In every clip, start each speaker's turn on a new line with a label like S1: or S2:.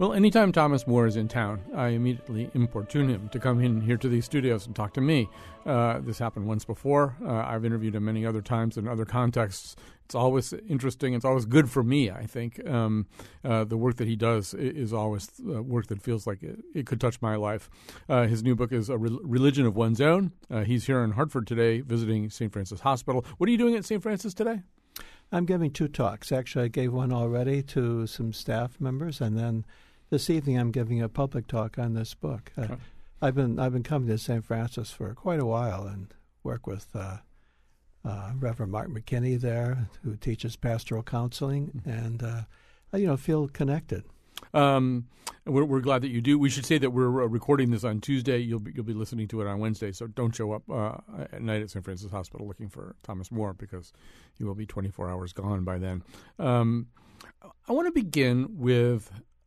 S1: Well, anytime Thomas More is in town, I immediately importune him to come in here to these studios and talk to me. This happened once before. I've interviewed him many other times in other contexts. It's always interesting. It's always good for me, I think. The work that he does is always work that feels like it could touch my life. His new book is A Religion of One's Own. He's here in Hartford today visiting St. Francis Hospital. What are you doing at St. Francis today?
S2: I'm giving 2 talks. Actually, I gave one already to some staff members, and then this evening I'm giving a public talk on this book. I've been coming to St. Francis for quite a while and work with Reverend Mark McKinney there, who teaches pastoral counseling, and feel connected.
S1: We're glad that you do. We should say that we're recording this on Tuesday. You'll be listening to it on Wednesday, so don't show up at night at St. Francis Hospital looking for Thomas More, because he will be 24 hours gone by then. I want to begin with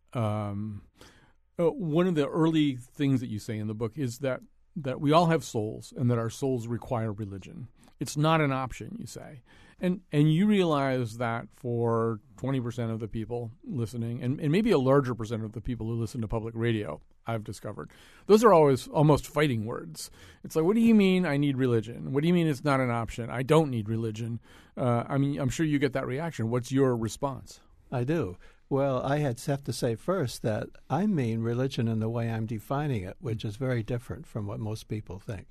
S1: one of the early things that you say in the book is that we all have souls and that our souls require religion. It's not an option, you say. And you realize that for 20% of the people listening, and maybe a larger percent of the people who listen to public radio, I've discovered, those are always almost fighting words. It's like, what do you mean I need religion? What do you mean it's not an option? I don't need religion. I'm sure you get that reaction. What's your response?
S2: I do. Well, I have to say first that I mean religion in the way I'm defining it, which is very different from what most people think.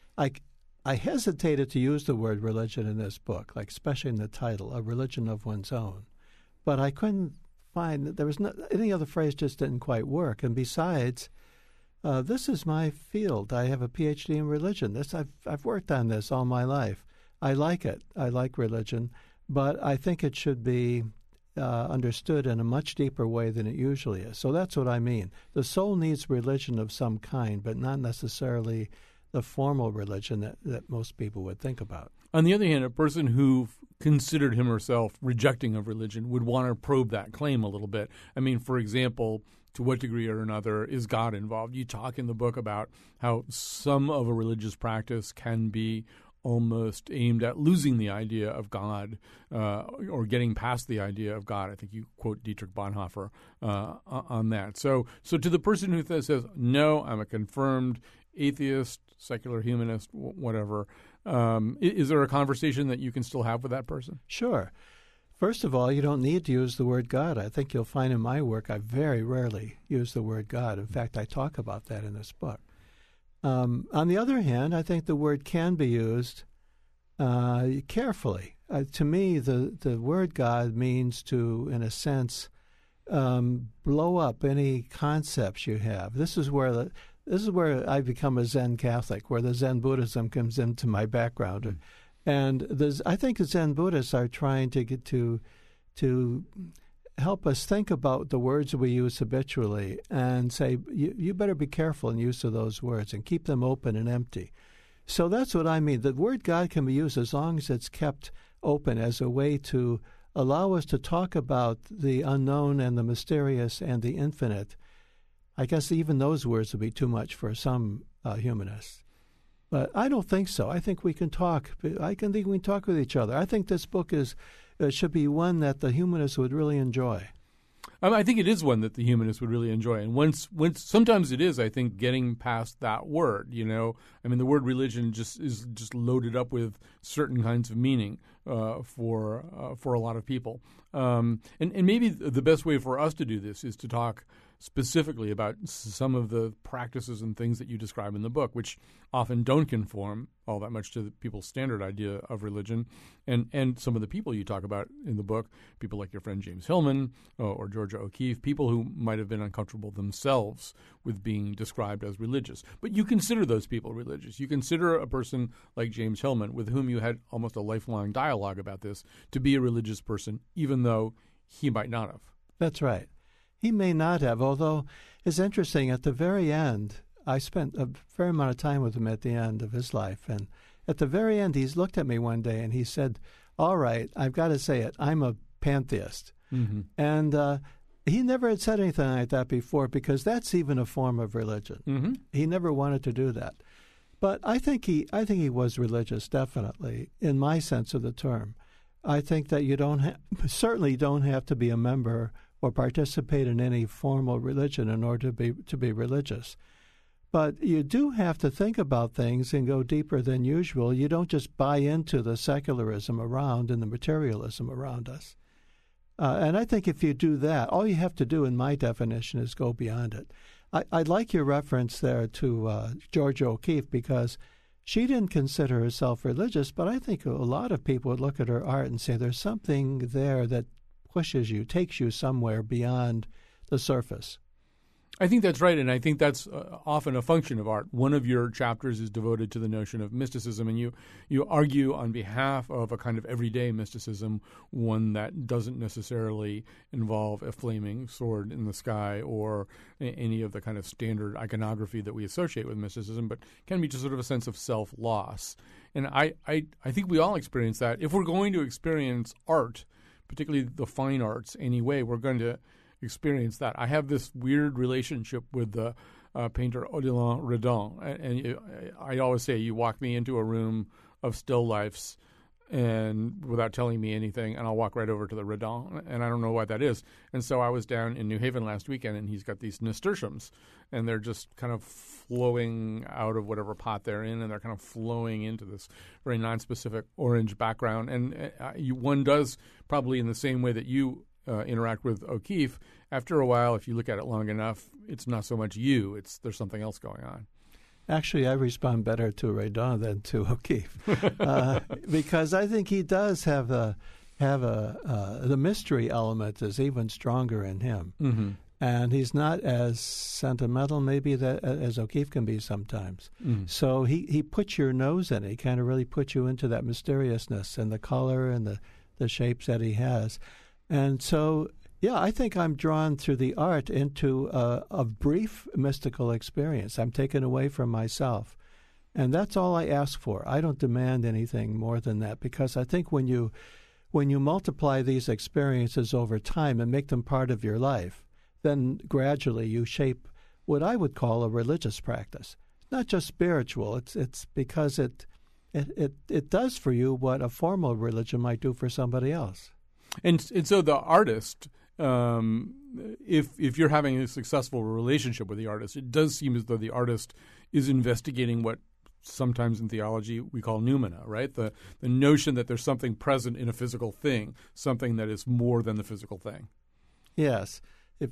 S2: I hesitated to use the word religion in this book, like especially in the title, A Religion of One's Own. But I couldn't find that there was any other phrase just didn't quite work. And besides, this is my field. I have a PhD in religion. I've worked on this all my life. I like it. I like religion. But I think it should be understood in a much deeper way than it usually is. So that's what I mean. The soul needs religion of some kind, but not necessarily the formal religion that most people would think about.
S1: On the other hand, a person who considered him or herself rejecting of religion would want to probe that claim a little bit. I mean, for example, to what degree or another is God involved? You talk in the book about how some of a religious practice can be almost aimed at losing the idea of God or getting past the idea of God. I think you quote Dietrich Bonhoeffer on that. So to the person who says, no, I'm a confirmed atheist, secular humanist, whatever, is there a conversation that you can still have with that person?
S2: Sure. First of all, you don't need to use the word God. I think you'll find in my work I very rarely use the word God. In fact, I talk about that in this book. On the other hand, I think the word can be used carefully. To me, the word God means to, in a sense, blow up any concepts you have. This is where I become a Zen Catholic, where the Zen Buddhism comes into my background. And I think the Zen Buddhists are trying to get to help us think about the words we use habitually and say, you better be careful in use of those words and keep them open and empty. So that's what I mean. The word God can be used as long as it's kept open as a way to allow us to talk about the unknown and the mysterious and the infinite. I guess even those words would be too much for some humanists. But I don't think so. I think we can talk. I think we can talk with each other. I think this book should be one that the humanists would really enjoy.
S1: I think it is one that the humanists would really enjoy. And sometimes it is, I think, getting past that word, you know. I mean, the word religion is loaded up with certain kinds of meaning for a lot of people. And maybe the best way for us to do this is to talk specifically about some of the practices and things that you describe in the book, which often don't conform all that much to the people's standard idea of religion, and some of the people you talk about in the book, people like your friend James Hillman or Georgia O'Keeffe, people who might have been uncomfortable themselves with being described as religious. But you consider those people religious. You consider a person like James Hillman, with whom you had almost a lifelong dialogue about this, to be a religious person, even though he might not have.
S2: That's right. He may not have, although it's interesting, at the very end, I spent a fair amount of time with him at the end of his life, and at the very end, he's looked at me one day and he said, all right, I've got to say it, I'm a pantheist. Mm-hmm. And he never had said anything like that before, because that's even a form of religion. Mm-hmm. He never wanted to do that. But I think he was religious, definitely, in my sense of the term. I think that you certainly don't have to be a member or participate in any formal religion in order to be religious. But you do have to think about things and go deeper than usual. You don't just buy into the secularism around and the materialism around us. And I think if you do that, all you have to do, in my definition, is go beyond it. I like your reference there to Georgia O'Keeffe, because she didn't consider herself religious, but I think a lot of people would look at her art and say there's something there that pushes you, takes you somewhere beyond the surface.
S1: I think that's right, and I think that's often a function of art. One of your chapters is devoted to the notion of mysticism, and you argue on behalf of a kind of everyday mysticism, one that doesn't necessarily involve a flaming sword in the sky or any of the kind of standard iconography that we associate with mysticism, but can be just sort of a sense of self-loss. And I think we all experience that. If we're going to experience art, particularly the fine arts anyway, we're going to experience that. I have this weird relationship with the painter Odilon Redon, and I always say, you walk me into a room of still lifes and without telling me anything, and I'll walk right over to the Redon, and I don't know what that is. And so I was down in New Haven last weekend, and he's got these nasturtiums, and they're just kind of flowing out of whatever pot they're in, and they're kind of flowing into this very nonspecific orange background. And one does, probably in the same way that you interact with O'Keeffe, after a while, if you look at it long enough, it's not so much you, there's something else going on.
S2: Actually, I respond better to Redon than to O'Keeffe, because I think he does have the mystery element is even stronger in him,
S1: mm-hmm.
S2: and he's not as sentimental maybe as O'Keeffe can be sometimes.
S1: Mm-hmm.
S2: So he puts your nose in it. He kind of really puts you into that mysteriousness and the color and the shapes that he has. And so, yeah, I think I'm drawn through the art into a brief mystical experience. I'm taken away from myself. And that's all I ask for. I don't demand anything more than that, because I think when you multiply these experiences over time and make them part of your life, then gradually you shape what I would call a religious practice. It's not just spiritual. It's because it does for you what a formal religion might do for somebody else.
S1: And so the artist, if you're having a successful relationship with the artist, it does seem as though the artist is investigating what sometimes in theology we call noumena, right? The notion that there's something present in a physical thing, something that is more than the physical thing.
S2: Yes. The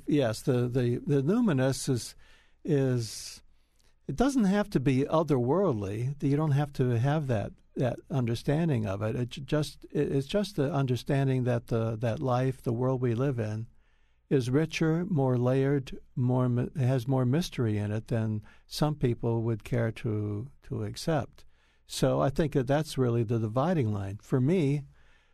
S2: numinous is it doesn't have to be otherworldly. You don't have to have that understanding of it. It's just the understanding that that life, the world we live in, is richer, more layered, has more mystery in it than some people would care to accept. So I think that's really the dividing line. For me,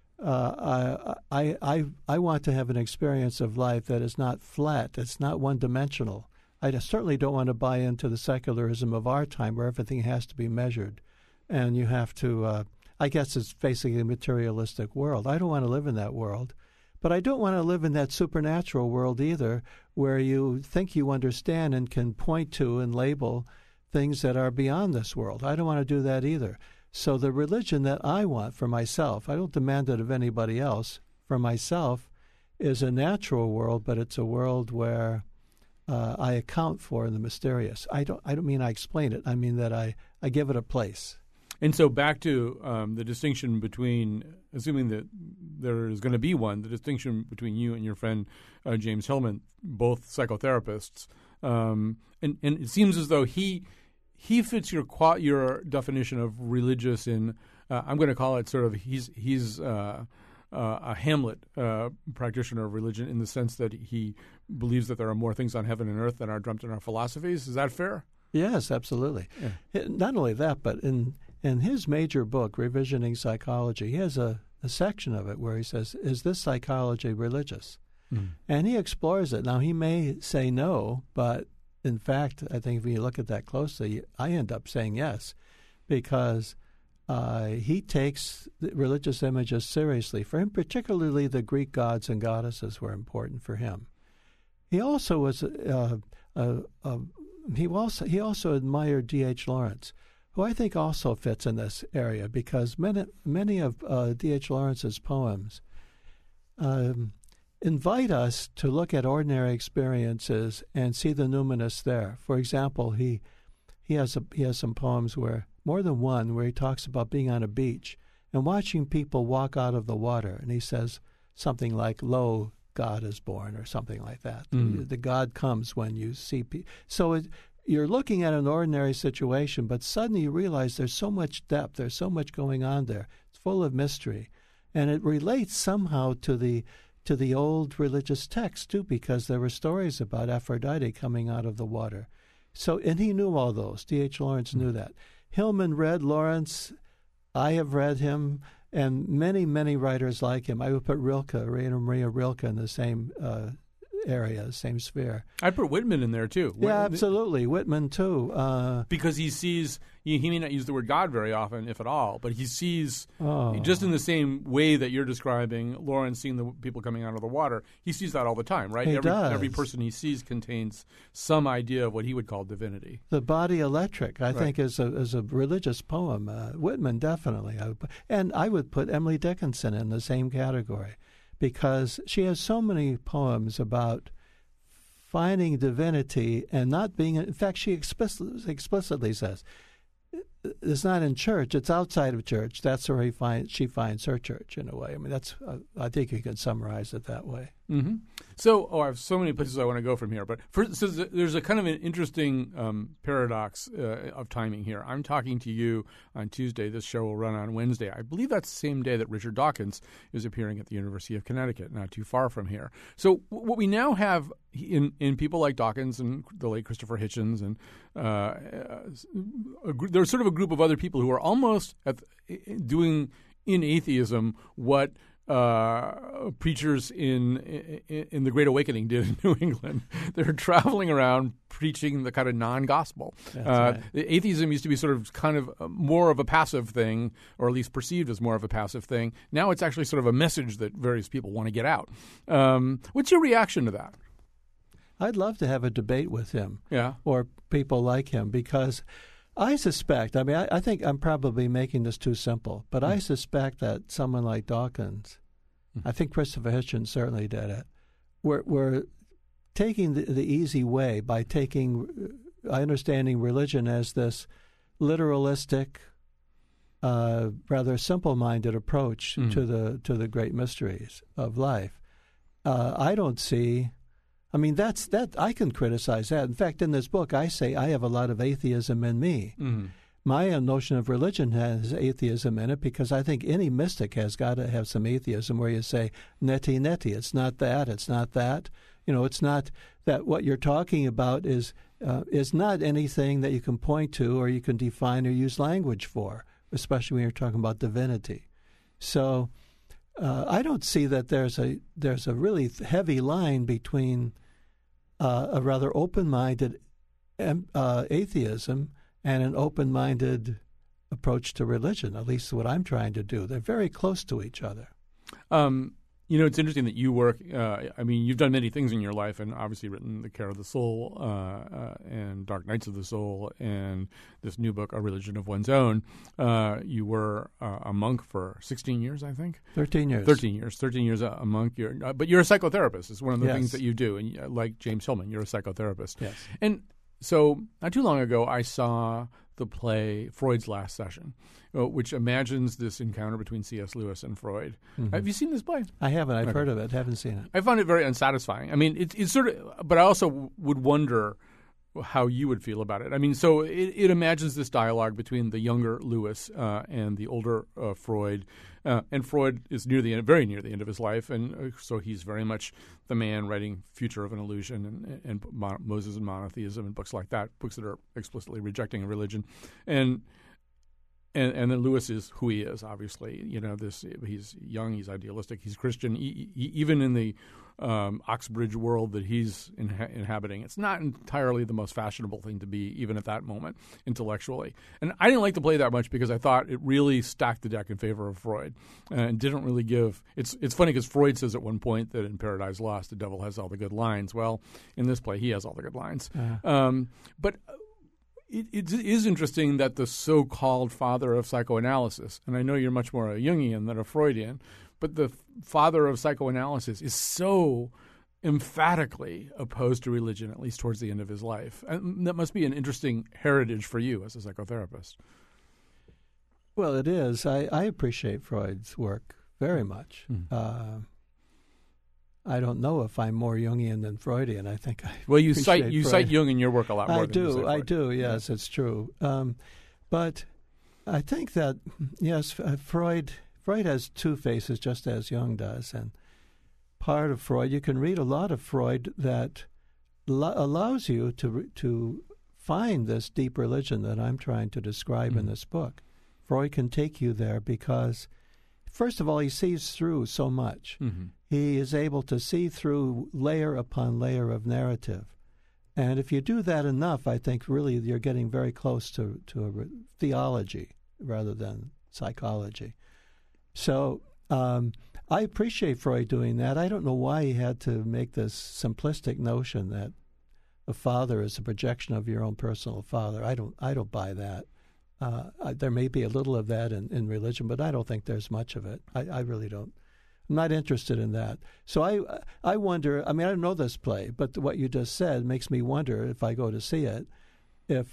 S2: I want to have an experience of life that is not flat. It's not one-dimensional. I certainly don't want to buy into the secularism of our time, where everything has to be measured. And you have to, I guess it's facing a materialistic world. I don't want to live in that world. But I don't want to live in that supernatural world either, where you think you understand and can point to and label things that are beyond this world. I don't want to do that either. So the religion that I want for myself, I don't demand it of anybody else, for myself, is a natural world, but it's a world where I account for the mysterious. I don't mean I explain it. I mean that I give it a place.
S1: And so back to the distinction between, assuming that there is going to be one, the distinction between you and your friend James Hillman, both psychotherapists, and it seems as though he fits your definition of religious in, I'm going to call it sort of, he's a Hamlet practitioner of religion, in the sense that he believes that there are more things on heaven and earth than are dreamt in our philosophies. Is that fair?
S2: Yes, absolutely. Yeah. Not only that, but in his major book, Revisioning Psychology, he has a section of it where he says, is this psychology religious? Mm. And he explores it. Now, he may say no, but in fact, I think if you look at that closely, I end up saying yes, because he takes the religious images seriously. For him, particularly the Greek gods and goddesses were important for him. He also was he also admired D.H. Lawrence, who I think also fits in this area, because many of D.H. Lawrence's poems invite us to look at ordinary experiences and see the numinous there. For example, he has some poems where, more than one, where he talks about being on a beach and watching people walk out of the water, and he says something like, "Lo, God is born," or something like that. The God comes when you see people. So you're looking at an ordinary situation, but suddenly you realize there's so much depth, there's so much going on there. It's full of mystery, and it relates somehow to the old religious text too, because there were stories about Aphrodite coming out of the water. So, and he knew all those. D.H. Lawrence knew that. Hillman read Lawrence. I have read him, and many, many writers like him. I would put Rilke, Rainer Maria Rilke, in the same area, same sphere.
S1: I'd put Whitman in there too.
S2: Yeah, absolutely. Whitman too.
S1: Because he sees, he may not use the word God very often, if at all, but he sees, just in the same way that you're describing Lawrence seeing the people coming out of the water, he sees that all the time, right?
S2: He does.
S1: Every person he sees contains some idea of what he would call divinity.
S2: The Body Electric, I think, is a religious poem. Whitman, definitely. I would put Emily Dickinson in the same category, because she has so many poems about finding divinity and not being. In fact, she explicitly says, it's not in church, it's outside of church. That's where she finds her church, in a way. I mean, that's. I think you can summarize it that way.
S1: Mm-hmm. So, I have so many places I want to go from here. But so there's a kind of an interesting paradox of timing here. I'm talking to you on Tuesday. This show will run on Wednesday. I believe that's the same day that Richard Dawkins is appearing at the University of Connecticut, not too far from here. So what we now have in people like Dawkins and the late Christopher Hitchens, and there's sort of a group of other people who are almost doing in atheism what preachers in the Great Awakening did in New England. They're traveling around preaching the kind of non-gospel.
S2: Right.
S1: Atheism used to be sort of kind of more of a passive thing, or at least perceived as more of a passive thing. Now it's actually sort of a message that various people want to get out. What's your reaction to that?
S2: I'd love to have a debate with him,
S1: yeah,
S2: or people like him, because I suspect, I think I'm probably making this too simple, but I suspect that someone like Dawkins, I think Christopher Hitchens certainly did it, we're taking the easy way by understanding religion as this literalistic, rather simple-minded approach to the great mysteries of life. I don't see. I mean, that I can criticize that. In fact, in this book, I say I have a lot of atheism in me. Mm-hmm. My notion of religion has atheism in it, because I think any mystic has got to have some atheism where you say, neti, it's not that, it's not that. You know, it's not that what you're talking about is not anything that you can point to or you can define or use language for, especially when you're talking about divinity. So I don't see that there's a really heavy line between a rather open-minded atheism and an open-minded approach to religion, at least what I'm trying to do. They're very close to each other.
S1: It's interesting that you work you've done many things in your life, and obviously written The Care of the Soul and Dark Nights of the Soul and this new book, A Religion of One's Own. You were a monk for 16 years, I think?
S2: 13 years.
S1: 13 years a monk. But you're a psychotherapist. It's one of the
S2: Yes.
S1: things that you do. And like James Hillman, you're a psychotherapist.
S2: Yes.
S1: And so not too long ago, I saw the play Freud's Last Session, which imagines this encounter between C.S. Lewis and Freud. Mm-hmm. Have you seen this play?
S2: I haven't. I've heard of it. Haven't seen it.
S1: I found it very unsatisfying. I mean, it's sort of, but I also would wonder how you would feel about it. I mean, so it imagines this dialogue between the younger Lewis and the older Freud. And Freud is very near the end of his life, and so he's very much the man writing Future of an Illusion and Moses and Monotheism and books like that, books that are explicitly rejecting a religion. And then Lewis is who he is, obviously. He's young, he's idealistic, he's Christian. Even in the Oxbridge world that he's inhabiting, it's not entirely the most fashionable thing to be, even at that moment, intellectually. And I didn't like the play that much because I thought it really stacked the deck in favor of Freud and didn't really give. It's funny because Freud says at one point that in Paradise Lost, the devil has all the good lines. Well, in this play, he has all the good lines. But it is interesting that the so-called father of psychoanalysis, and I know you're much more a Jungian than a Freudian, but the father of psychoanalysis is so emphatically opposed to religion, at least towards the end of his life. And that must be an interesting heritage for you as a psychotherapist.
S2: Well, it is. I appreciate Freud's work very much. I don't know if I'm more Jungian than Freudian. I think I
S1: you cite Jung in your work a lot more.
S2: I do. Yes, it's true. But I think that yes, Freud has two faces, just as Jung does, and part of Freud, you can read a lot of Freud that allows you to find this deep religion that I'm trying to describe in this book. Freud can take you there because, first of all, he sees through so much. He is able to see through layer upon layer of narrative. And if you do that enough, I think really you're getting very close to a theology rather than psychology. So I appreciate Freud doing that. I don't know why he had to make this simplistic notion that a father is a projection of your own personal father. I don't buy that. There may be a little of that in religion, but I don't think there's much of it. I really don't. I'm not interested in that. So I wonder, I mean, I don't know this play, but what you just said makes me wonder if I go to see it, if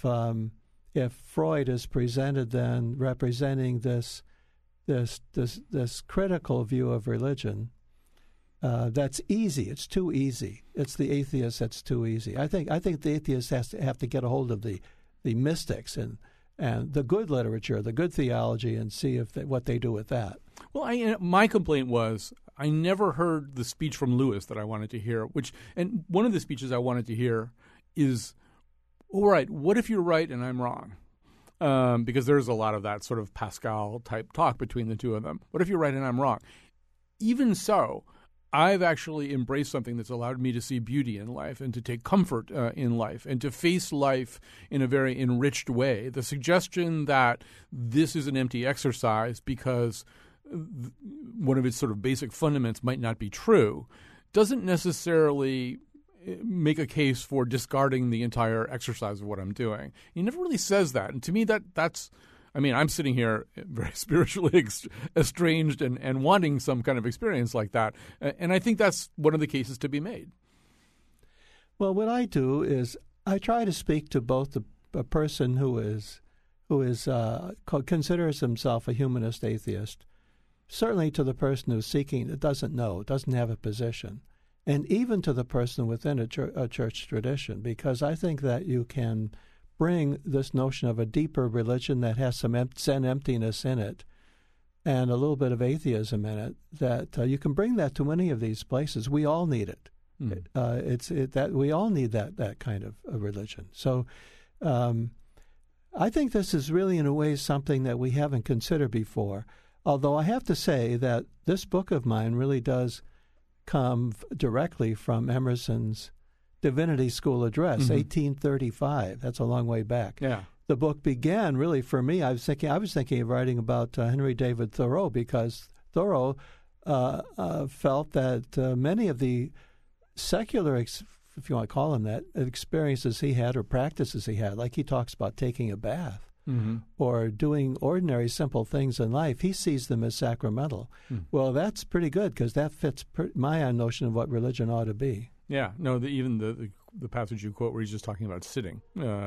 S2: Freud is presented then representing this critical view of religion that's easy. It's too easy. It's the atheist that's too easy. I think the atheist have to get a hold of the mystics and the good literature, the good theology, and see what they do with that.
S1: Well, my complaint was I never heard the speech from Lewis that I wanted to hear. And one of the speeches I wanted to hear is, all right, what if you're right and I'm wrong? Because there's a lot of that sort of Pascal-type talk between the two of them. What if you're right and I'm wrong? Even so, I've actually embraced something that's allowed me to see beauty in life and to take comfort in life and to face life in a very enriched way. The suggestion that this is an empty exercise because one of its sort of basic fundaments might not be true doesn't necessarily make a case for discarding the entire exercise of what I'm doing. He never really says that. And to me, that's I mean, I'm sitting here very spiritually estranged and wanting some kind of experience like that. And I think that's one of the cases to be made.
S2: Well, what I do is I try to speak to both a person who considers himself a humanist atheist, certainly to the person who's seeking, that doesn't have a position, and even to the person within a church tradition, because I think that you can bring this notion of a deeper religion that has some Zen emptiness in it and a little bit of atheism in it, that you can bring that to many of these places. We all need it. That we all need that kind of a religion. So I think this is really, in a way, something that we haven't considered before, although I have to say that this book of mine really does come directly from Emerson's Divinity School address, 1835. That's a long way back.
S1: Yeah.
S2: The book began really for me. I was thinking of writing about Henry David Thoreau, because Thoreau felt that many of the secular, if you want to call them that, experiences he had or practices he had, like he talks about taking a bath or doing ordinary simple things in life, he sees them as sacramental. Well, that's pretty good, because that fits my notion of what religion ought to be.
S1: Yeah, no. Even the passage you quote where he's just talking about sitting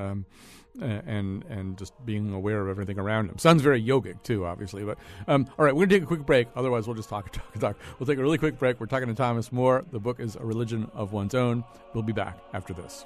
S1: and just being aware of everything around him sounds very yogic too, obviously. But all right, we're gonna take a quick break. Otherwise, we'll just talk. We'll take a really quick break. We're talking to Thomas More. The book is A Religion of One's Own. We'll be back after this.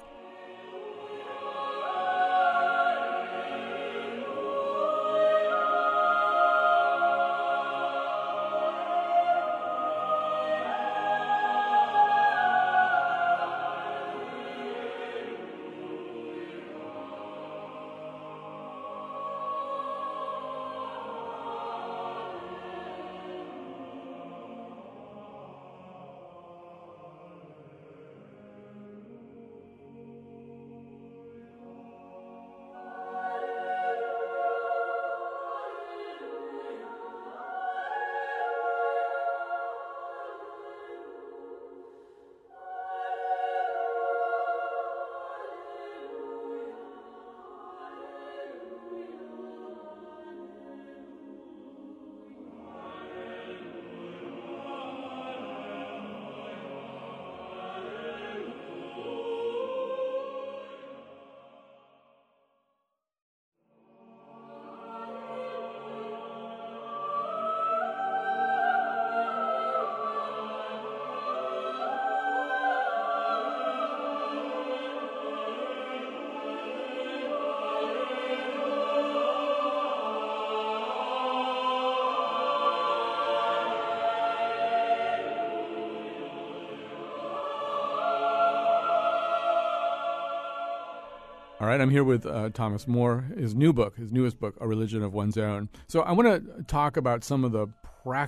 S1: All right, I'm here with Thomas Moore, his newest book, A Religion of One's Own. So I want to talk about some of the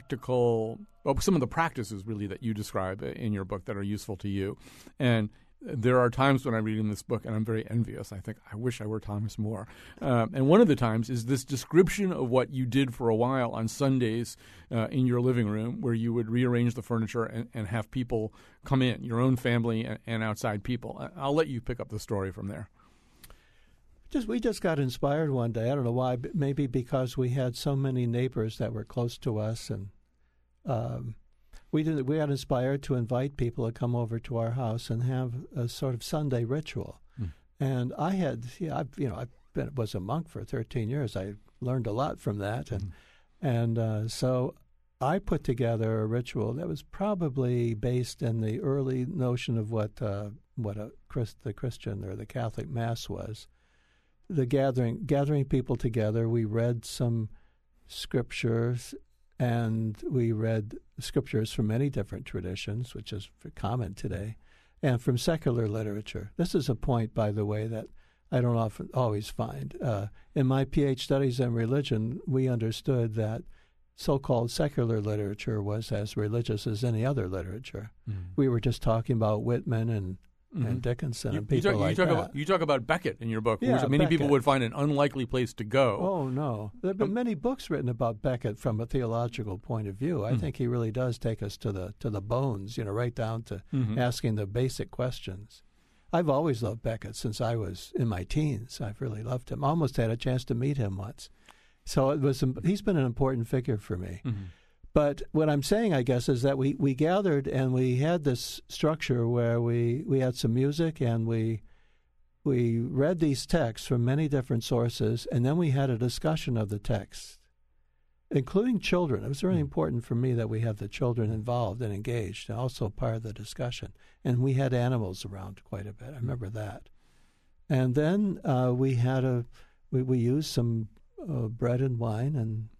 S1: practices really that you describe in your book that are useful to you. And there are times when I'm reading this book and I'm very envious. I think, I wish I were Thomas Moore. And one of the times is this description of what you did for a while on Sundays in your living room, where you would rearrange the furniture and have people come in, your own family and outside people. I'll let you pick up the story from there.
S2: We just got inspired one day. I don't know why, but maybe because we had so many neighbors that were close to us, and we got inspired to invite people to come over to our house and have a sort of Sunday ritual. And I was a monk for 13 years. I learned a lot from that, and so I put together a ritual that was probably based in the early notion of what the Christian or the Catholic Mass was. The gathering people together. We read some scriptures, and we read scriptures from many different traditions, which is common today, and from secular literature. This is a point, by the way, that I don't always find. In my PhD studies in religion, we understood that so-called secular literature was as religious as any other literature. We were just talking about Whitman and Dickinson and people like that.
S1: You talk about Beckett in your book,
S2: yeah,
S1: which many people would find an unlikely place to go.
S2: Oh, no. There have been many books written about Beckett from a theological point of view. I think he really does take us to the bones, right down to asking the basic questions. I've always loved Beckett since I was in my teens. I've really loved him. I almost had a chance to meet him once. So he's been an important figure for me. But what I'm saying, I guess, is that we gathered and we had this structure where we had some music and we read these texts from many different sources, and then we had a discussion of the text, including children. It was really important for me that we have the children involved and engaged, and also part of the discussion. And we had animals around quite a bit. I remember that. And then we used some bread and wine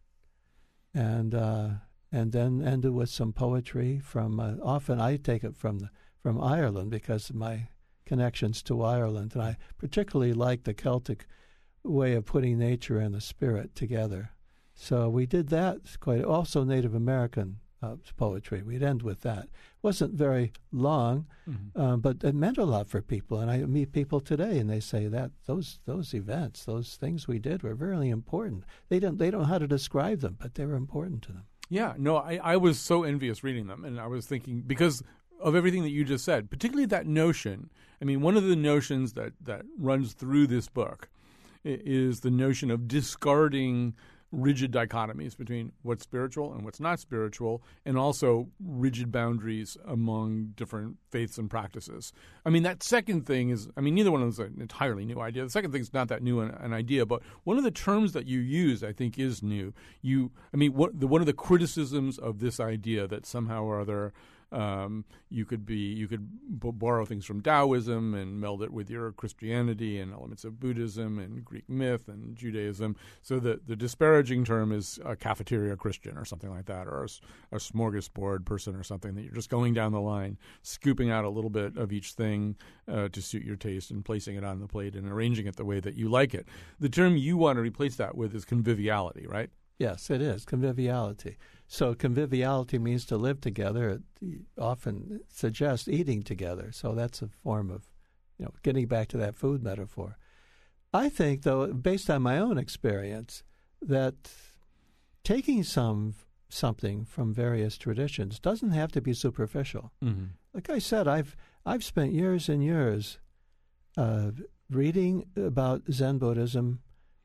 S2: and then ended with some poetry from. Often I take it from Ireland because of my connections to Ireland, and I particularly like the Celtic way of putting nature and the spirit together. So we did that quite. Also, Native American poetry. We'd end with that. It wasn't very long, but it meant a lot for people. And I meet people today, and they say that those events, those things we did, were really important. They don't know how to describe them, but they were important to them.
S1: Yeah, no, I was so envious reading them, and I was thinking, because of everything that you just said, particularly that notion. I mean, one of the notions that runs through this book is the notion of discarding rigid dichotomies between what's spiritual and what's not spiritual, and also rigid boundaries among different faiths and practices. I mean, that second thing is, neither one of them is an entirely new idea. The second thing is not that new an idea, but one of the terms that you use, I think, is new. One of the criticisms of this idea that somehow or other you could borrow things from Taoism and meld it with your Christianity and elements of Buddhism and Greek myth and Judaism. So the disparaging term is a cafeteria Christian or something like that, or a smorgasbord person or something, that you're just going down the line, scooping out a little bit of each thing to suit your taste and placing it on the plate and arranging it the way that you like it. The term you want to replace that with is conviviality, right?
S2: Yes, it is, conviviality. So conviviality means to live together. It often suggests eating together. So that's a form of, getting back to that food metaphor. I think, though, based on my own experience, that taking something from various traditions doesn't have to be superficial. Like I said, I've spent years and years reading about Zen Buddhism,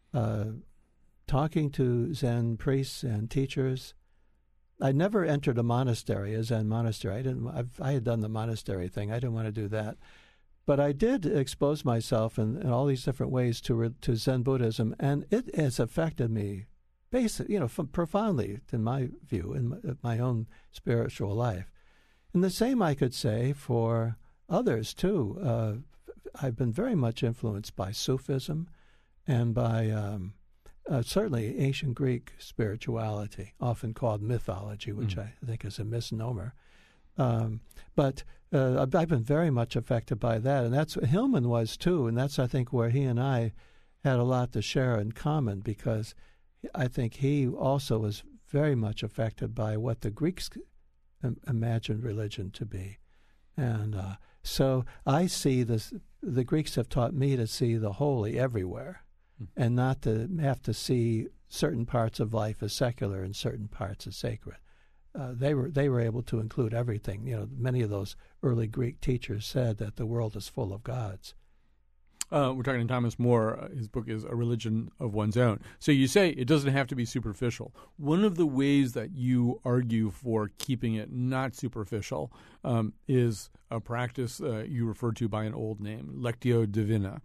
S2: talking to Zen priests and teachers. I never entered a Zen monastery. I had done the monastery thing. I didn't want to do that. But I did expose myself in all these different ways to Zen Buddhism, and it has affected me profoundly, in my view, in my own spiritual life. And the same I could say for others, too. I've been very much influenced by Sufism and by certainly ancient Greek spirituality, often called mythology, which I think is a misnomer. But I've been very much affected by that, and that's Hillman was too, and that's I think where he and I had a lot to share in common, because I think he also was very much affected by what the Greeks imagined religion to be. And so I see this, the Greeks have taught me to see the holy everywhere and not to have to see certain parts of life as secular and certain parts as sacred. They were able to include everything. You know, many of those early Greek teachers said that the world is full of gods.
S1: We're talking to Thomas More. His book is A Religion of One's Own. So you say it doesn't have to be superficial. One of the ways that you argue for keeping it not superficial is a practice you referred to by an old name, Lectio Divina.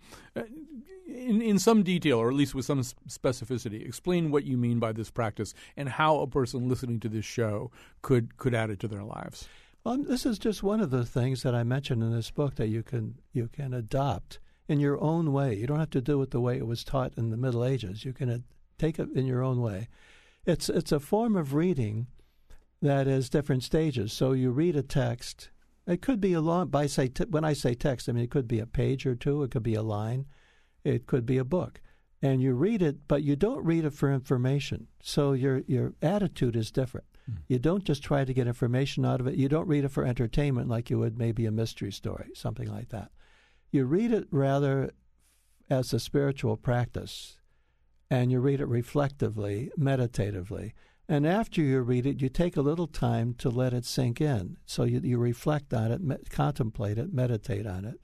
S1: In some detail, or at least with some specificity, explain what you mean by this practice and how a person listening to this show could add it to their lives.
S2: Well, this is just one of the things that I mentioned in this book that you can adopt in your own way. You don't have to do it the way it was taught in the Middle Ages. You can take it in your own way. It's a form of reading that is different stages. So you read a text. It could be a long. When I say text, I mean it could be a page or two. It could be a line. It could be a book. And you read it, but you don't read it for information. So your attitude is different. You don't just try to get information out of it. You don't read it for entertainment like you would maybe a mystery story, something like that. You read it rather as a spiritual practice, and you read it reflectively, meditatively. And after you read it, you take a little time to let it sink in. So you reflect on it, contemplate it, meditate on it.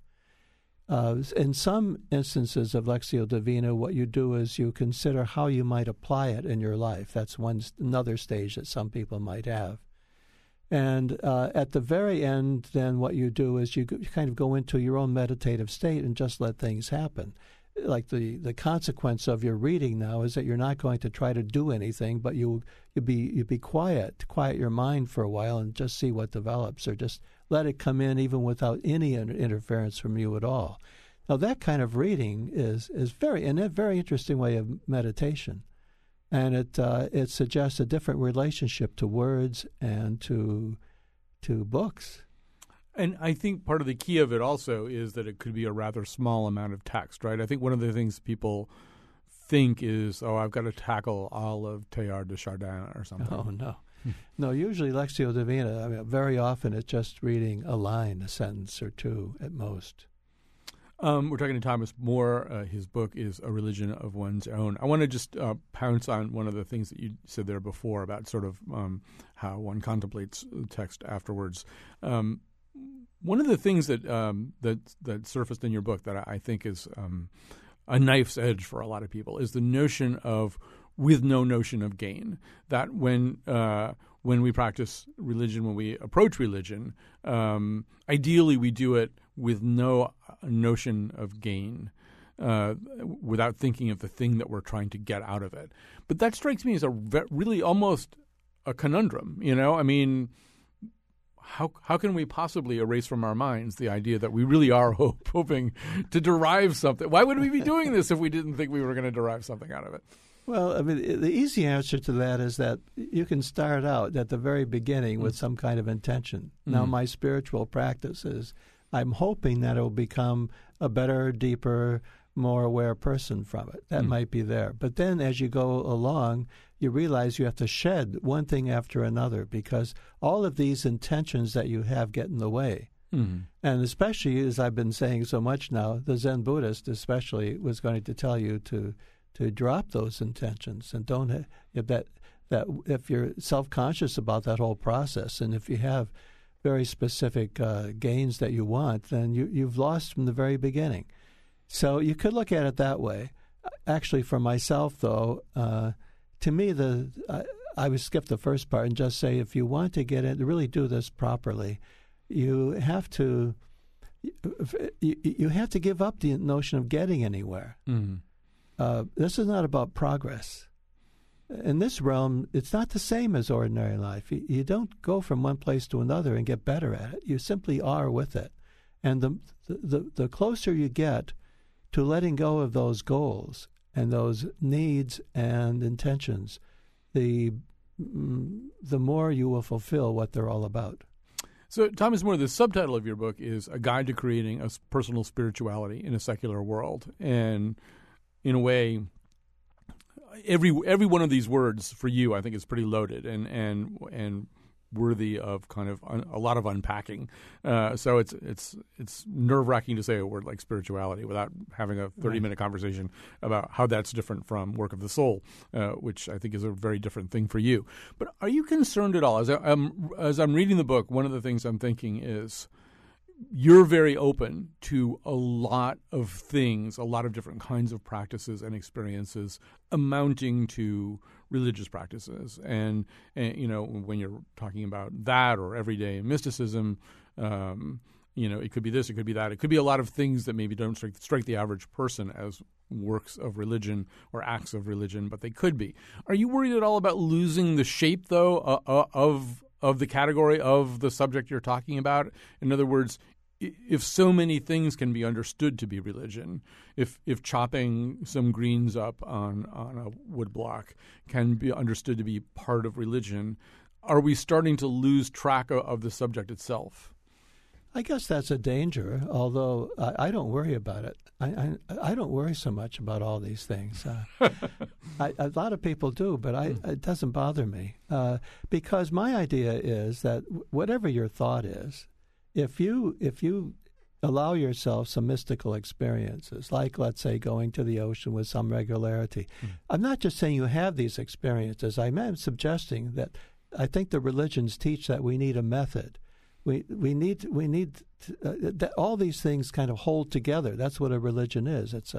S2: In some instances of Lectio Divina, what you do is you consider how you might apply it in your life. That's another stage that some people might have. And at the very end, then what you do is you kind of go into your own meditative state and just let things happen. Like the consequence of your reading now is that you're not going to try to do anything, but you be quiet your mind for a while and just see what develops, or just let it come in even without any interference from you at all. Now that kind of reading is a very interesting way of meditation, and it suggests a different relationship to words and to books.
S1: And I think part of the key of it also is that it could be a rather small amount of text, right? I think one of the things people think is, I've got to tackle all of Teilhard de Chardin or something.
S2: Oh, no. No, usually Lectio Divina, very often it's just reading a line, a sentence or two at most.
S1: We're talking to Thomas More. His book is A Religion of One's Own. I want to just pounce on one of the things that you said there before about sort of how one contemplates text afterwards. One of the things that surfaced in your book that I think is a knife's edge for a lot of people is the notion of with no notion of gain. That when we practice religion, when we approach religion, ideally we do it with no notion of gain, without thinking of the thing that we're trying to get out of it. But that strikes me as really almost a conundrum. You know, I mean, how can we possibly erase from our minds the idea that we really are hoping to derive something? Why would we be doing this if we didn't think we were going to derive something out of it?
S2: Well, I mean, the easy answer to that is that you can start out at the very beginning with some kind of intention. Now, my spiritual practice is I'm hoping that it will become a better, deeper, more aware person from it. That might be there. But then as you go along, you realize you have to shed one thing after another, because all of these intentions that you have get in the way. And especially, as I've been saying so much now, the Zen Buddhist especially was going to tell you to drop those intentions, and don't that if you're self-conscious about that whole process, and if you have very specific gains that you want, then you've lost from the very beginning. So you could look at it that way. Actually, for myself, though, to me, I would skip the first part and just say, if you want to get in, to really do this properly, you have to give up the notion of getting anywhere. This is not about progress. In this realm, it's not the same as ordinary life. You don't go from one place to another and get better at it. You simply are with it. And the closer you get to letting go of those goals and those needs and intentions, the more you will fulfill what they're all about.
S1: So, Thomas More, the subtitle of your book is A Guide to Creating a Personal Spirituality in a Secular World. And in a way, every one of these words for you, I think, is pretty loaded and worthy of kind of a lot of unpacking. So it's nerve-wracking to say a word like spirituality without having a 30-minute conversation about how that's different from work of the soul, which I think is a very different thing for you. But are you concerned at all? As I'm reading the book, one of the things I'm thinking is you're very open to a lot of things, a lot of different kinds of practices and experiences amounting to religious practices. And you know, when you're talking about that or everyday mysticism, you know, it could be this, it could be that. It could be a lot of things that maybe don't strike the average person as works of religion or acts of religion, but they could be. Are you worried at all about losing the shape, though, of the category of the subject you're talking about? In other words, if so many things can be understood to be religion, if chopping some greens up on a wood block can be understood to be part of religion, are we starting to lose track of the subject itself?
S2: I guess that's a danger, although I don't worry about it. I don't worry so much about all these things. A lot of people do, but it doesn't bother me because my idea is that whatever your thought is, if you allow yourself some mystical experiences, like, let's say, going to the ocean with some regularity. I'm not just saying you have these experiences. I'm suggesting that I think the religions teach that we need a method. We need that all these things kind of hold together. That's what a religion is. It's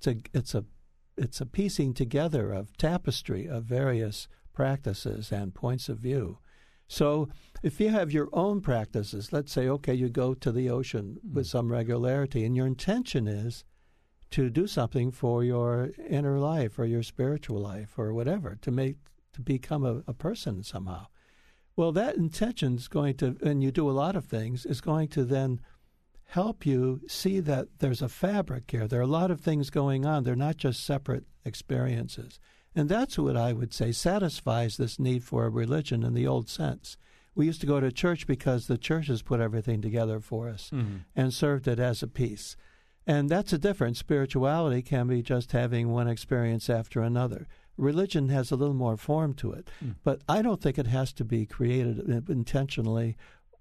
S2: a piecing together of tapestry of various practices and points of view. So if you have your own practices, let's say, okay, you go to the ocean with some regularity, and your intention is to do something for your inner life or your spiritual life or whatever, to become a person somehow. Well, that intention is going to, and you do a lot of things, is going to then help you see that there's a fabric here. There are a lot of things going on. They're not just separate experiences. And that's what I would say satisfies this need for a religion in the old sense. We used to go to church because the churches put everything together for us and served it as a piece. And that's a difference. Spirituality can be just having one experience after another. Religion has a little more form to it. But I don't think it has to be created intentionally.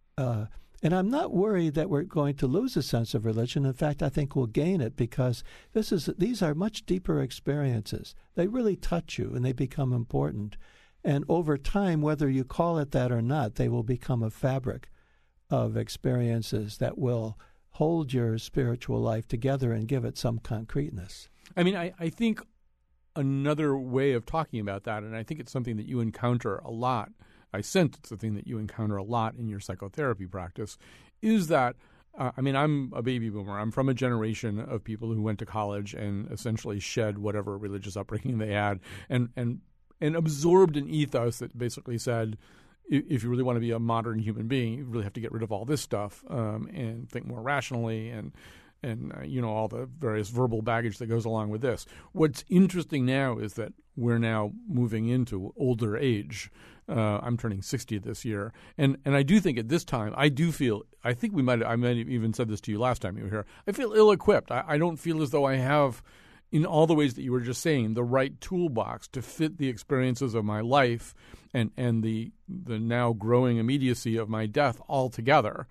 S2: And I'm not worried that we're going to lose a sense of religion. In fact, I think we'll gain it because these are much deeper experiences. They really touch you and they become important. And over time, whether you call it that or not, they will become a fabric of experiences that will hold your spiritual life together and give it some concreteness.
S1: I mean, I think another way of talking about that, and I think it's something that you encounter a lot, I sense it's the thing that you encounter a lot in your psychotherapy practice, is that, I mean, I'm a baby boomer. I'm from a generation of people who went to college and essentially shed whatever religious upbringing they had and absorbed an ethos that basically said, if you really want to be a modern human being, you really have to get rid of all this stuff and think more rationally and you know, all the various verbal baggage that goes along with this. What's interesting now is that we're now moving into older age. I'm turning 60 this year, and I do think at this time I think I might have even said this to you last time you were here. I feel ill-equipped. I don't feel as though I have, in all the ways that you were just saying, the right toolbox to fit the experiences of my life and the now growing immediacy of my death all together.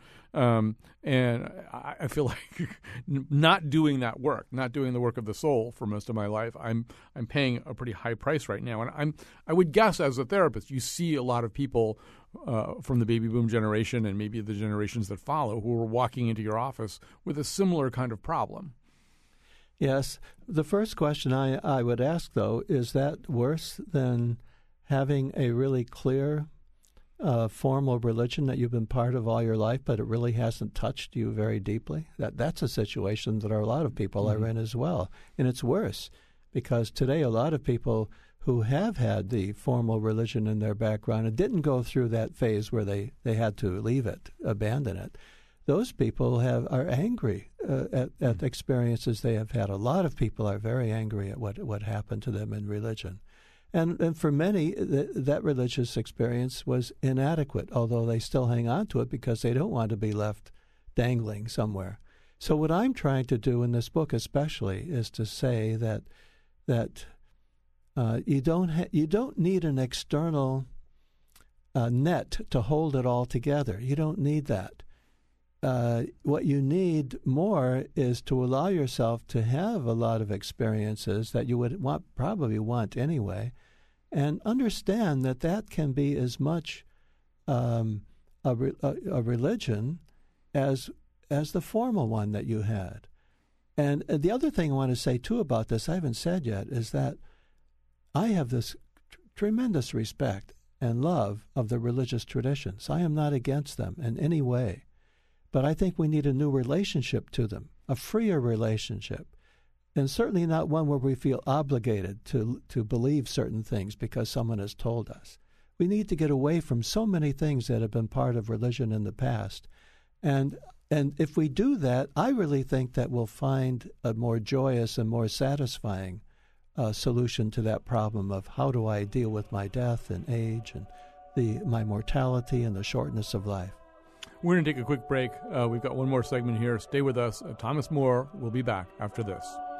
S1: And I feel like not doing that work, not doing the work of the soul for most of my life, I'm paying a pretty high price right now. And I would guess as a therapist, you see a lot of people from the baby boom generation and maybe the generations that follow who are walking into your office with a similar kind of problem.
S2: Yes. The first question I would ask, though, is that worse than having a really clear formal religion that you've been part of all your life, but it really hasn't touched you very deeply? That's a situation that a lot of people are in as well. And it's worse because today a lot of people who have had the formal religion in their background and didn't go through that phase where they had to leave it, abandon it, those people are angry at experiences they have had. A lot of people are very angry at what happened to them in religion. And for many, that religious experience was inadequate, although they still hang on to it because they don't want to be left dangling somewhere. So what I'm trying to do in this book especially is to say that you don't need an external net to hold it all together. You don't need that. What you need more is to allow yourself to have a lot of experiences that you would probably want anyway, and understand that can be as much a religion as the formal one that you had. And the other thing I want to say too about this, I haven't said yet, is that I have this tremendous respect and love of the religious traditions. I am not against them in any way. But I think we need a new relationship to them, a freer relationship, and certainly not one where we feel obligated to believe certain things because someone has told us. We need to get away from so many things that have been part of religion in the past. And if we do that, I really think that we'll find a more joyous and more satisfying solution to that problem of how do I deal with my death and age and my mortality and the shortness of life.
S1: We're going to take a quick break. We've got one more segment here. Stay with us. Thomas More will be back after this.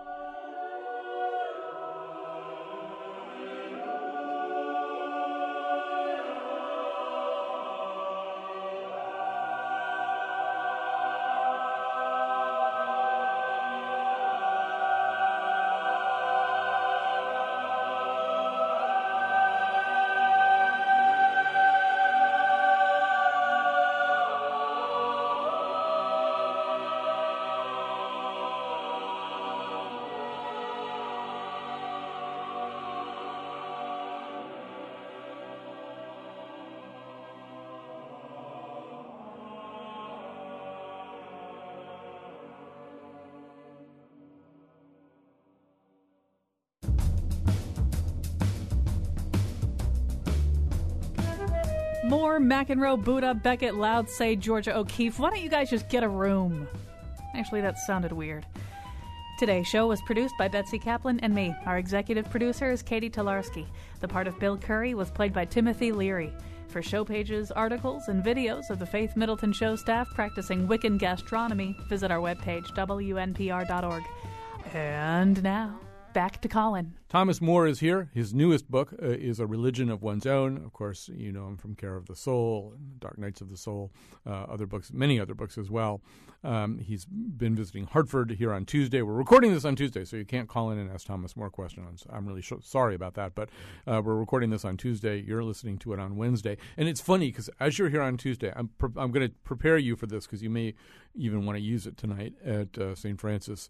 S3: More McEnroe, Buddha, Beckett, Loud, Say, Georgia O'Keeffe. Why don't you guys just get a room? Actually, that sounded weird. Today's show was produced by Betsy Kaplan and me. Our executive producer is Katie Tolarski. The part of Bill Curry was played by Timothy Leary. For show pages, articles, and videos of the Faith Middleton Show staff practicing Wiccan gastronomy, visit our webpage, WNPR.org. And now, back to Colin.
S1: Thomas More is here. His newest book is A Religion of One's Own. Of course, you know him from Care of the Soul, Dark Nights of the Soul, other books, many other books as well. He's been visiting Hartford here on Tuesday. We're recording this on Tuesday, so you can't call in and ask Thomas More questions. I'm really sorry about that, but we're recording this on Tuesday. You're listening to it on Wednesday. And it's funny because as you're here on Tuesday, I'm going to prepare you for this because you may even want to use it tonight at St. Francis.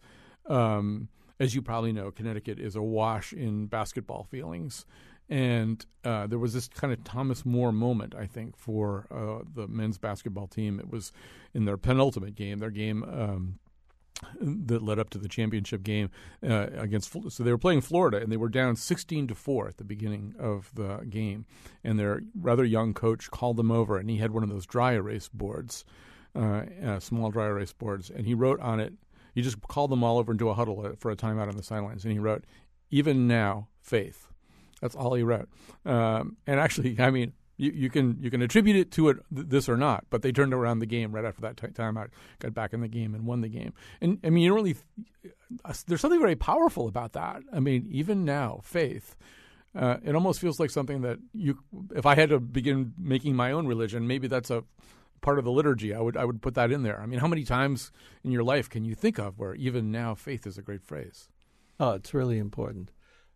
S1: As you probably know, Connecticut is awash in basketball feelings. And there was this kind of Thomas More moment, I think, for the men's basketball team. It was in their penultimate game, their game that led up to the championship game against. So they were playing Florida, and they were down 16-4 at the beginning of the game. And their rather young coach called them over, and he had one of those dry erase boards, small dry erase boards, and he wrote on it. He just called them all over into a huddle for a timeout on the sidelines, and he wrote, "Even now, faith." That's all he wrote. And actually, I mean, you can attribute it to this or not, but they turned around the game right after that timeout, got back in the game, and won the game. And I mean, you don't really. There's something very powerful about that. I mean, even now, faith. It almost feels like something that if I had to begin making my own religion, maybe that's a part of the liturgy. I would put that in there. I mean, how many times in your life can you think of where even now faith is a great phrase?
S2: Oh, it's really important.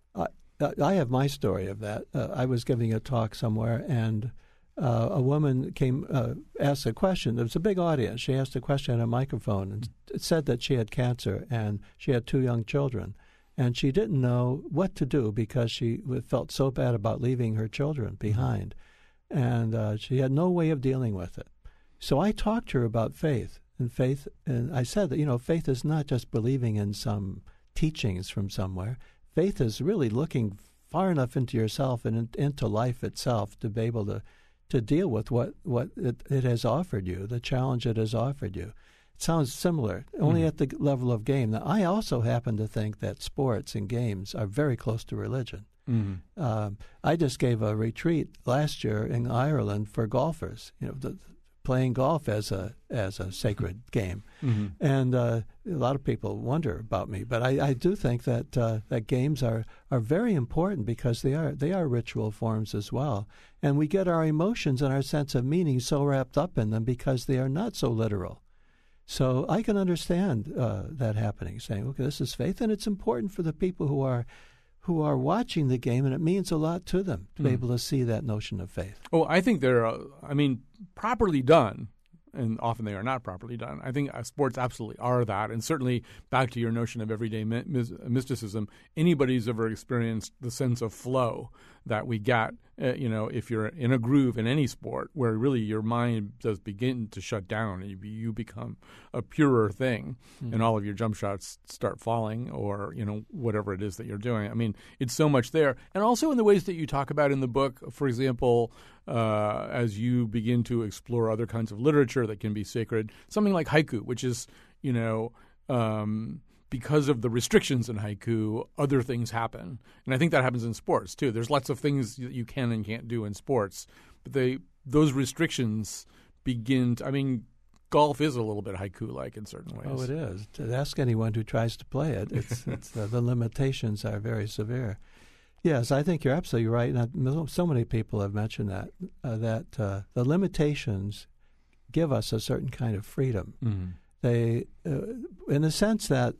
S2: I have my story of that. I was giving a talk somewhere, and a woman came, asked a question. There was a big audience. She asked a question on a microphone and it said that she had cancer and she had 2 young children. And she didn't know what to do because she felt so bad about leaving her children behind. And she had no way of dealing with it. So I talked to her about faith, and I said that, faith is not just believing in some teachings from somewhere. Faith is really looking far enough into yourself and into life itself to be able to deal with what it has offered you, the challenge it has offered you. It sounds similar, only at the level of game. Now, I also happen to think that sports and games are very close to religion. I just gave a retreat last year in Ireland for golfers. Playing golf as a sacred game, and a lot of people wonder about me. But I do think that that games are very important because they are ritual forms as well, and we get our emotions and our sense of meaning so wrapped up in them because they are not so literal. So I can understand that happening, saying, "Okay, this is faith," and it's important for the people who are watching the game, and it means a lot to them to be able to see that notion of faith.
S1: Oh, I think they're, properly done, and often they are not properly done. I think sports absolutely are that, and certainly back to your notion of everyday mysticism, anybody who's ever experienced the sense of flow that we get, if you're in a groove in any sport where really your mind does begin to shut down and you become a purer thing and all of your jump shots start falling or, whatever it is that you're doing. I mean, it's so much there. And also in the ways that you talk about in the book, for example, as you begin to explore other kinds of literature that can be sacred, something like haiku, which is, because of the restrictions in haiku, other things happen. And I think that happens in sports, too. There's lots of things that you can and can't do in sports, but those restrictions begin to, golf is a little bit haiku-like in certain ways.
S2: Oh, it is. Ask anyone who tries to play it. It's the limitations are very severe. Yes, I think you're absolutely right. And so many people have mentioned that the limitations give us a certain kind of freedom. They, in the sense that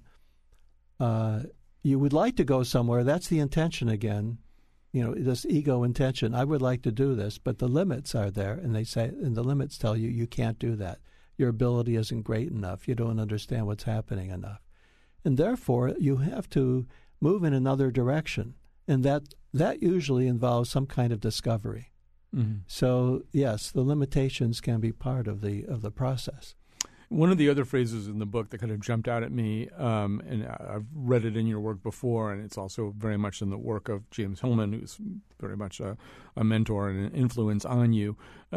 S2: you would like to go somewhere. That's the intention again, this ego intention. I would like to do this, but the limits are there, and the limits tell you you can't do that. Your ability isn't great enough. You don't understand what's happening enough, and therefore you have to move in another direction, and that usually involves some kind of discovery. So yes, the limitations can be part of the process.
S1: One of the other phrases in the book that kind of jumped out at me, and I've read it in your work before, and it's also very much in the work of James Hillman, who's very much a mentor and an influence on you,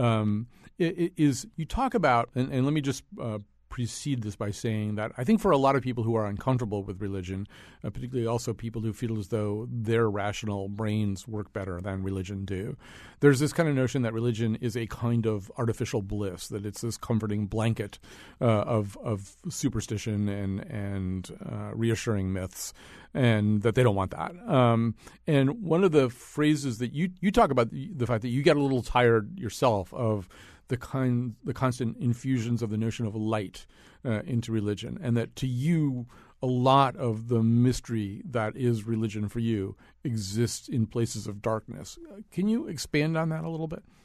S1: is you talk about, and let me just precede this by saying that I think for a lot of people who are uncomfortable with religion, particularly also people who feel as though their rational brains work better than religion do, there's this kind of notion that religion is a kind of artificial bliss, that it's this comforting blanket of superstition and reassuring myths, and that they don't want that. And one of the phrases that you talk about, the fact that you get a little tired yourself of the constant infusions of the notion of light into religion, and that to you, a lot of the mystery that is religion for you exists in places of darkness. Can you expand on that a little bit?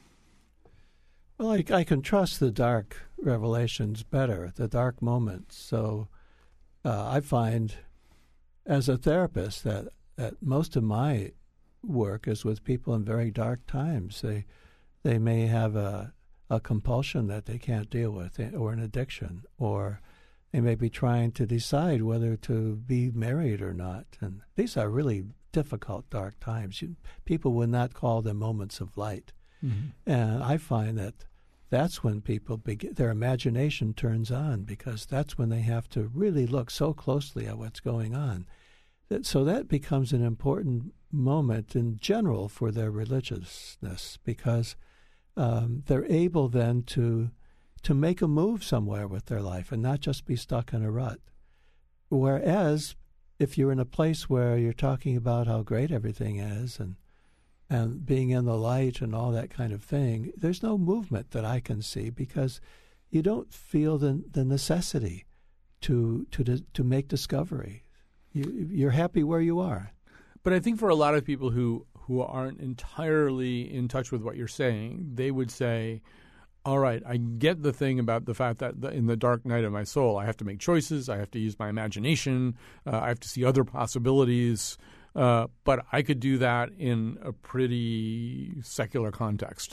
S2: Well, I can trust the dark revelations better, the dark moments. So I find, as a therapist, that most of my work is with people in very dark times. They may have a compulsion that they can't deal with, or an addiction, or they may be trying to decide whether to be married or not. And these are really difficult, dark times. People would not call them moments of light. And I find that's when people their imagination turns on, because that's when they have to really look so closely at what's going on. So that becomes an important moment in general for their religiousness, because they're able then to make a move somewhere with their life and not just be stuck in a rut. Whereas if you're in a place where you're talking about how great everything is and being in the light and all that kind of thing, there's no movement that I can see, because you don't feel the necessity to make discovery. You're happy where you are.
S1: But I think for a lot of people who aren't entirely in touch with what you're saying, they would say, all right, I get the thing about the fact that in the dark night of my soul, I have to make choices, I have to use my imagination, I have to see other possibilities, but I could do that in a pretty secular context.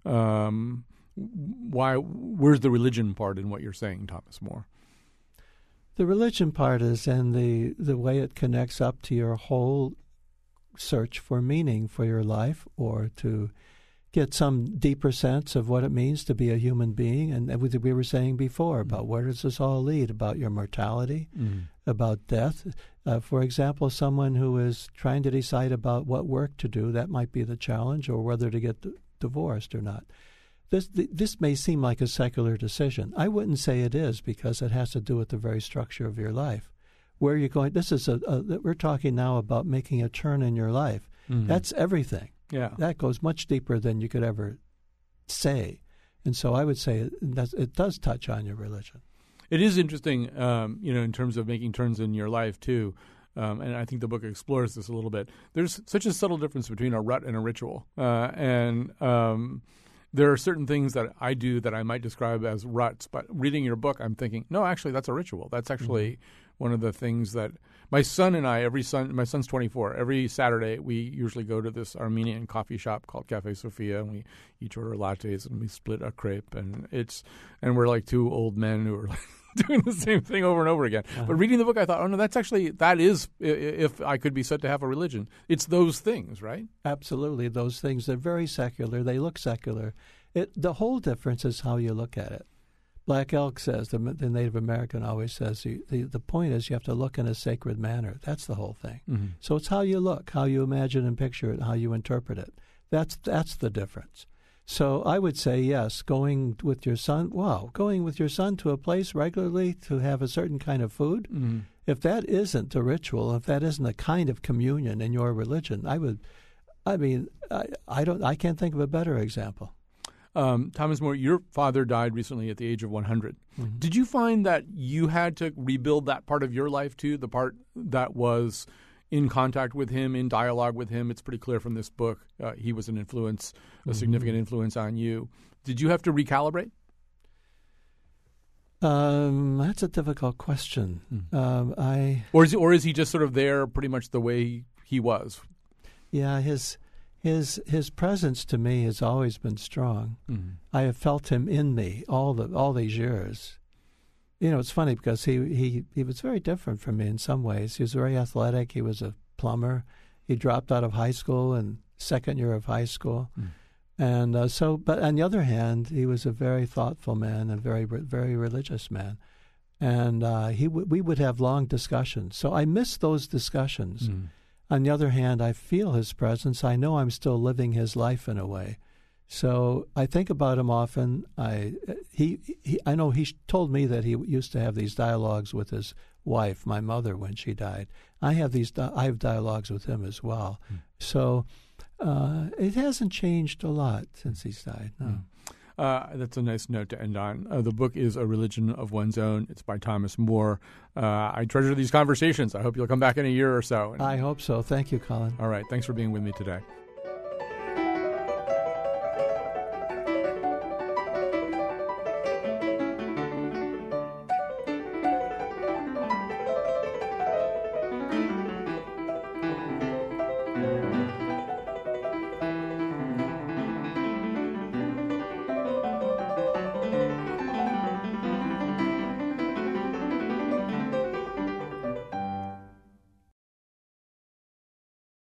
S1: Where's the religion part in what you're saying, Thomas Moore?
S2: The religion part is in the way it connects up to your whole search for meaning for your life, or to get some deeper sense of what it means to be a human being. And we were saying before about where does this all lead, about your mortality, about death. For example, someone who is trying to decide about what work to do, that might be the challenge, or whether to get divorced or not. This may seem like a secular decision. I wouldn't say it is, because it has to do with the very structure of your life. Where you're going, this is we're talking now about making a turn in your life. Mm-hmm. That's everything.
S1: Yeah.
S2: That goes much deeper than you could ever say. And so I would say it does touch on your religion.
S1: It is interesting, in terms of making turns in your life, too. And I think the book explores this a little bit. There's such a subtle difference between a rut and a ritual. There are certain things that I do that I might describe as ruts, but reading your book, I'm thinking, no, actually, that's a ritual. That's actually one of the things that my son and I, my son's 24, every Saturday we usually go to this Armenian coffee shop called Cafe Sofia, and we each order lattes and we split a crepe, and we're like two old men who are like doing the same thing over and over again. Uh-huh. But reading the book, I thought, oh no, that is, if I could be said to have a religion, it's those things, right?
S2: Absolutely, those things. They're very secular. They look secular. The whole difference is how you look at it. Black Elk says, the Native American always says, the point is you have to look in a sacred manner. That's the whole thing. Mm-hmm. So it's how you look, how you imagine and picture it, how you interpret it. That's the difference. So I would say, yes, going with your son to a place regularly to have a certain kind of food, mm-hmm. if that isn't a ritual, if that isn't a kind of communion in your religion, I can't think of a better example.
S1: Thomas More, your father died recently at the age of 100. Mm-hmm. Did you find that you had to rebuild that part of your life too, the part that was in contact with him, in dialogue with him? It's pretty clear from this book he was an influence, a significant influence on you. Did you have to recalibrate?
S2: That's a difficult question. Mm-hmm.
S1: Or is he just sort of there pretty much the way he was?
S2: Yeah, His presence to me has always been strong. Mm-hmm. I have felt him in me all these years. It's funny because he was very different from me in some ways. He was very athletic. He was a plumber. He dropped out of high school in second year of high school, and but on the other hand, he was a very thoughtful man and very very religious man, and we would have long discussions. So I miss those discussions. Mm. On the other hand, I feel his presence. I know I'm still living his life in a way. So I think about him often. I know he told me that he used to have these dialogues with his wife, my mother, when she died. I have dialogues with him as well. Mm. So it hasn't changed a lot since he's died. No. Mm.
S1: That's a nice note to end on. The book is A Religion of One's Own. It's by Thomas More. I treasure these conversations. I hope you'll come back in a year or so.
S2: I hope so. Thank you, Colin.
S1: All right. Thanks for being with me today.